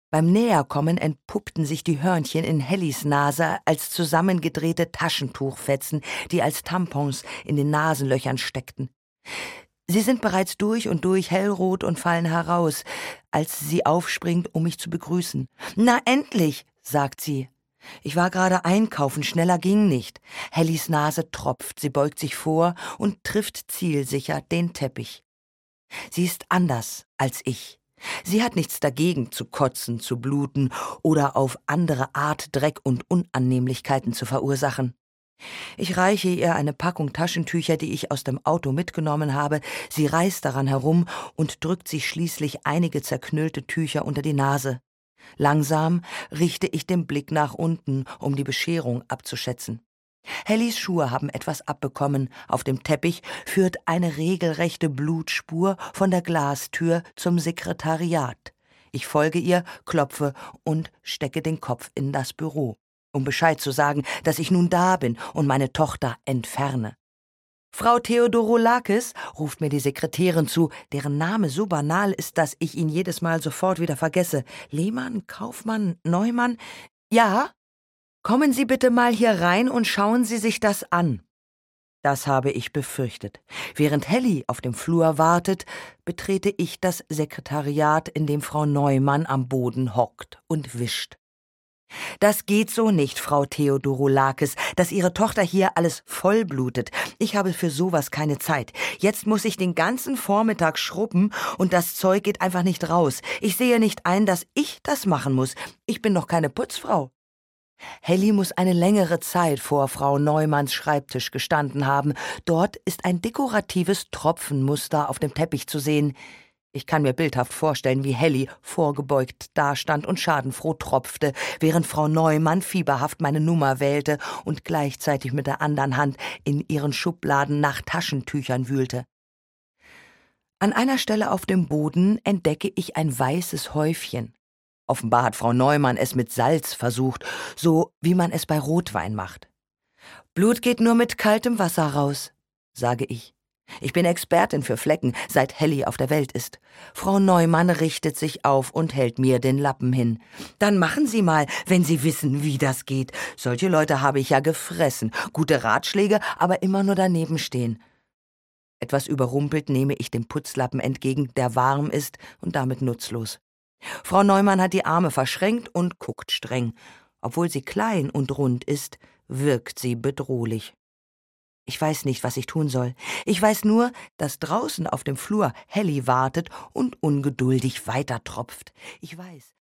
Beim Näherkommen entpuppten sich die Hörnchen in Hellis Nase als zusammengedrehte Taschentuchfetzen, die als Tampons in den Nasenlöchern steckten. Sie sind bereits durch und durch hellrot und fallen heraus, als sie aufspringt, um mich zu begrüßen. »Na endlich«, sagt sie. Ich war gerade einkaufen, schneller ging nicht. Hellis Nase tropft, sie beugt sich vor und trifft zielsicher den Teppich. Sie ist anders als ich. Sie hat nichts dagegen, zu kotzen, zu bluten oder auf andere Art Dreck und Unannehmlichkeiten zu verursachen. Ich reiche ihr eine Packung Taschentücher, die ich aus dem Auto mitgenommen habe. Sie reißt daran herum und drückt sich schließlich einige zerknüllte Tücher unter die Nase. Langsam richte ich den Blick nach unten, um die Bescherung abzuschätzen. Hellis Schuhe haben etwas abbekommen. Auf dem Teppich führt eine regelrechte Blutspur von der Glastür zum Sekretariat. Ich folge ihr, klopfe und stecke den Kopf in das Büro, um Bescheid zu sagen, dass ich nun da bin und meine Tochter entferne. »Frau Theodorolakis«, ruft mir die Sekretärin zu, deren Name so banal ist, dass ich ihn jedes Mal sofort wieder vergesse. Lehmann, Kaufmann, Neumann? »Ja? Kommen Sie bitte mal hier rein und schauen Sie sich das an.« Das habe ich befürchtet. Während Helly auf dem Flur wartet, betrete ich das Sekretariat, in dem Frau Neumann am Boden hockt und wischt. »Das geht so nicht, Frau Theodorolakis, dass Ihre Tochter hier alles vollblutet. Ich habe für sowas keine Zeit. Jetzt muss ich den ganzen Vormittag schrubben und das Zeug geht einfach nicht raus. Ich sehe nicht ein, dass ich das machen muss. Ich bin doch keine Putzfrau.« Helly muss eine längere Zeit vor Frau Neumanns Schreibtisch gestanden haben. Dort ist ein dekoratives Tropfenmuster auf dem Teppich zu sehen. Ich kann mir bildhaft vorstellen, wie Helly vorgebeugt dastand und schadenfroh tropfte, während Frau Neumann fieberhaft meine Nummer wählte und gleichzeitig mit der anderen Hand in ihren Schubladen nach Taschentüchern wühlte. An einer Stelle auf dem Boden entdecke ich ein weißes Häufchen. Offenbar hat Frau Neumann es mit Salz versucht, so wie man es bei Rotwein macht. »Blut geht nur mit kaltem Wasser raus«, sage ich. Ich bin Expertin für Flecken, seit Helly auf der Welt ist. Frau Neumann richtet sich auf und hält mir den Lappen hin. »Dann machen Sie mal, wenn Sie wissen, wie das geht. Solche Leute habe ich ja gefressen. Gute Ratschläge, aber immer nur daneben stehen.« Etwas überrumpelt nehme ich den Putzlappen entgegen, der warm ist und damit nutzlos. Frau Neumann hat die Arme verschränkt und guckt streng. Obwohl sie klein und rund ist, wirkt sie bedrohlich. Ich weiß nicht, was ich tun soll. Ich weiß nur, dass draußen auf dem Flur Helly wartet und ungeduldig weitertropft. Ich weiß,